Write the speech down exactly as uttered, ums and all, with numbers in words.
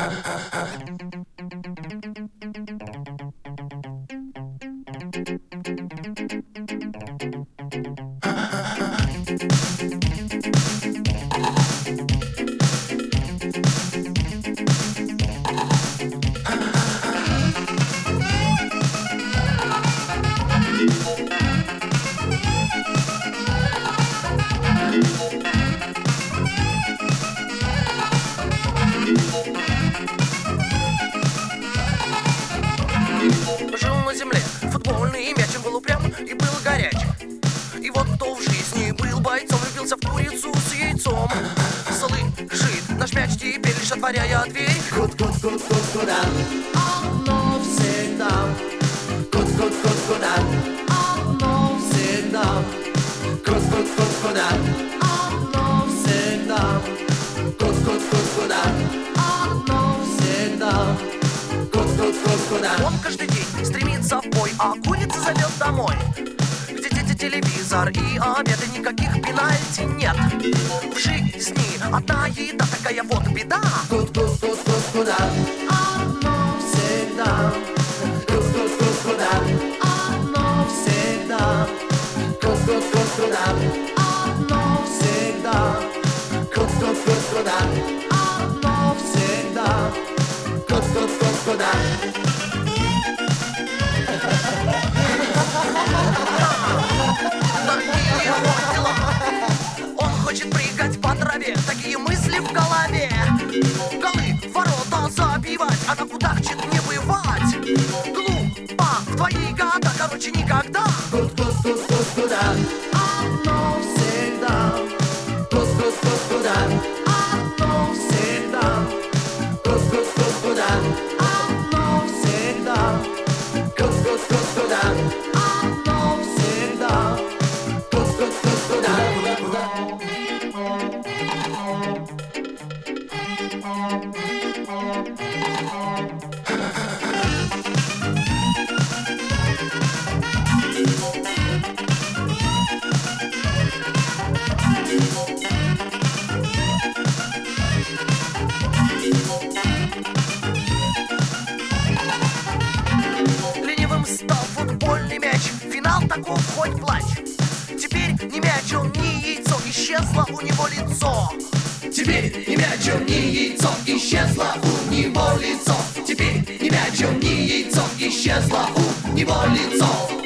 Жил на земле футбольный мяч, он был упрям и был горяч. И вот кто в жизни был бойцом, влюбился в курицу с яйцом. Слышит наш мяч теперь, лишь отворяя дверь. Кут-кут-кут-кут-куда, оно всегда. Кут-кут-кут-куда, оно всегда. Кут-кут-кут-куда, оно всегда. Кут-кут-кут-куда, оно всегда. Кут-кут-кут-куда. Он каждый день стремится в бой, а курица зовет домой, где дети, телевизор и обед, и никаких пенальти нет. В жизни одна еда, такая вот беда. Кут-кут-кут-куда, оно всегда. Кут-кут-кут-куда, оно всегда. Кут-кут-кут-куда, оно всегда. Кут-кут-кут-куда, оно всегда. Кут-кут-кут-куда. Такие его дела. Он хочет прыгать по траве, такие мысли в голове. Голы в ворота забивать, а на кудахчет не бывать. Глупо в твои года, короче, никогда. Кут-кут-кут-куда, оно всегда. Кут-кут-кут-куда, оно всегда. Кут-кут-кут-куда, оно всегда. Кут-кут-кут-куда, оно всегда. Кут-кут-кут-куда. Ленивым стал футбольный мяч, финал таков хоть плачь. Теперь не мяч, он не яйцо, исчезло у него лицо. Теперь не мяч, он не яйцо, исчезло у него лицо. Теперь не мяч, он не яйцо, исчезло у него лицо.